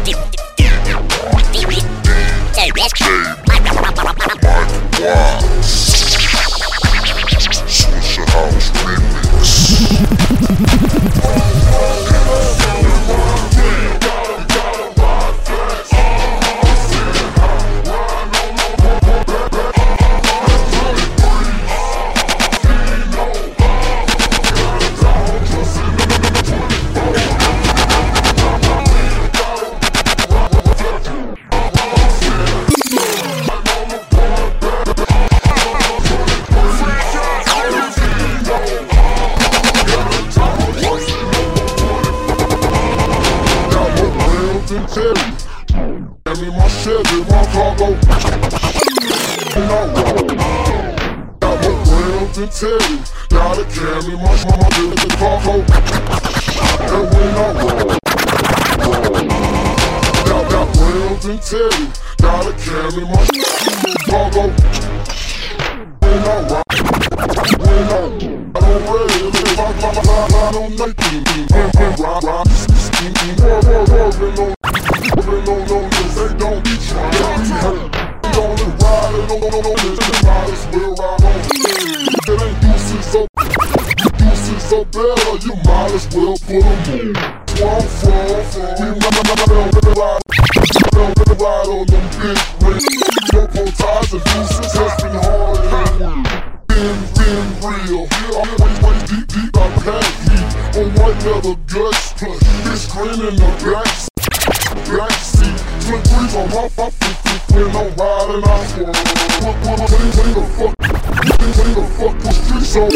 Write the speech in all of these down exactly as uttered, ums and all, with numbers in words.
Swishahouse Hand me my Chevy, my cargo. Got more grams than Teddy. Gotta carry my mama to the cargo. And when I roll, got got grams than Teddy. Gotta carry my cargo. When I rock, when I I don't ready, if I fly, fly, fly, don't make it. Rock, rock, roll, roll, roll, roll. They don't know this, they don't be trying to be hurt. We only ride it on, on, on this, they might as well ride on. It ain't useless up, useless up better, you might as well put them on. Where I'm from, we ride, ride, ride on them big rings. Local ties and useless has been hard and been, been real. I'm way, way deep, deep, I pack heat on white leather guts, plus this green in the back. Backseat, twin threes on my five fifty when I'm riding out for what, what, what, what the fuck, what the fuck was streets on?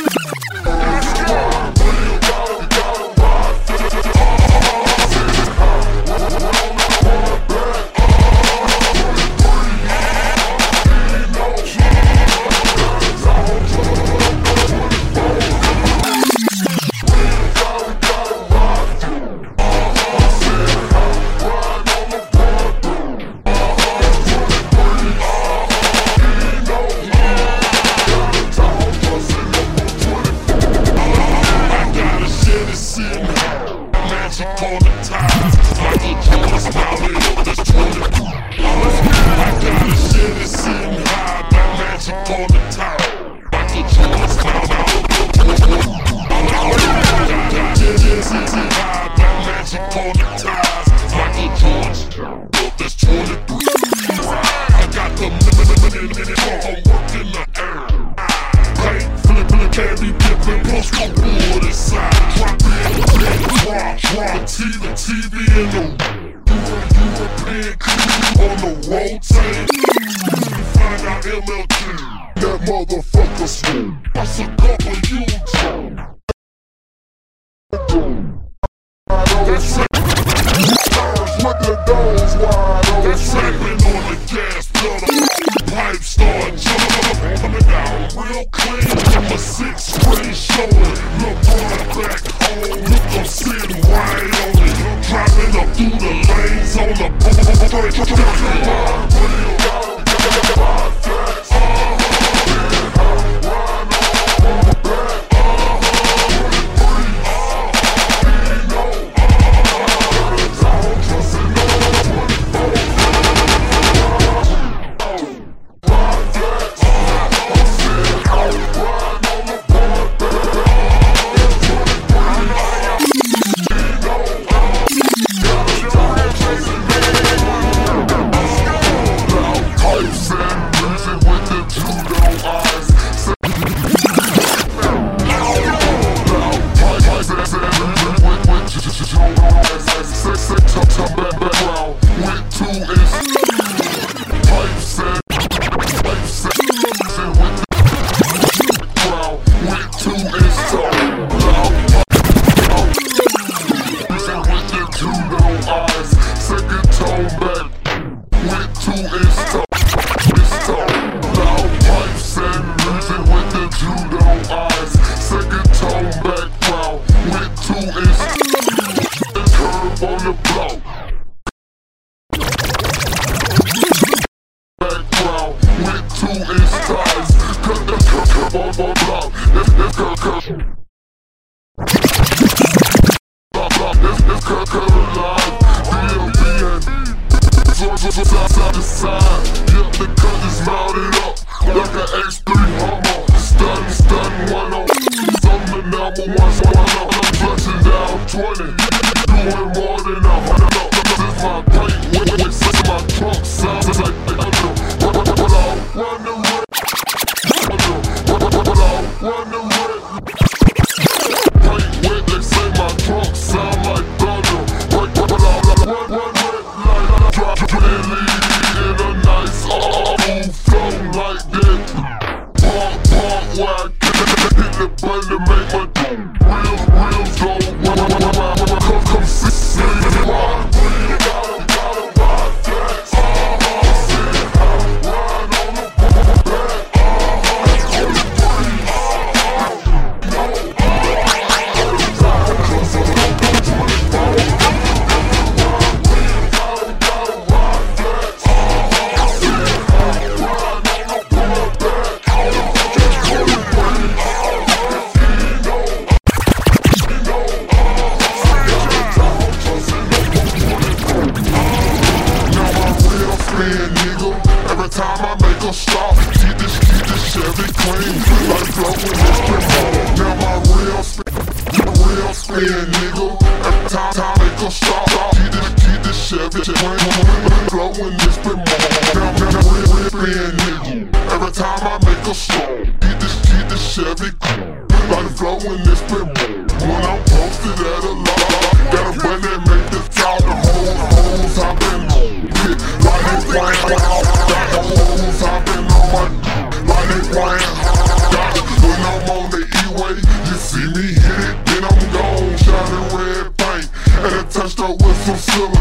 T V in the European crew on the road tape. Find out M L G, that motherfucker smooth. That's a couple YouTube. That's it. With the doors wide open. That's slapping on the gas pedal. Pipe start jumping, coming down real clean. A six string showing. LeBron back home. Look, I'm sitting right on it. Driving up through the lanes on the This, this, side, side to side. Yeah, the cut is mounted up like an X three Hummer. Stunning, stunning, one on something the number one, so I know I'm flexing down twenty. Doing more than a hundred up. This is my paint, when they say my trunk sounds like the under. But I'll run the red. But I'll run the red. Paint when they say my trunk sound like thunder. But I'll run, run red like drop really in a nice all-move flow like that. Pump, pump, where I hit the button to make my real, real go. Come, come, see, see, why? You gotta, gotta ride that. Uh-huh, see how I ride on the back. Uh-huh, on the breeze. Uh-huh, no. Cause I'm on twenty-four. You gotta, gotta ride that. Uh-huh, see how I ride on the back. Every time I make a stop, keep this, keep this Chevy clean, like flowing this pinball. Now my real spin, real spin, nigga. Every time I make a stop, keep this, keep this Chevy clean, flowing this pinball. Now, now, now, real, real spin, nigga. Every time I make a stop, keep this, keep this Chevy clean, like flowing this pinball. When I'm posted at a lot, got a button that make the top, the whole hoes hopping on. Like they playing out, got the hoes hopping on my like they playing out. When I'm on the E-way, you see me hit it, then I'm gone. Shining red paint, and a touch the whistle silver.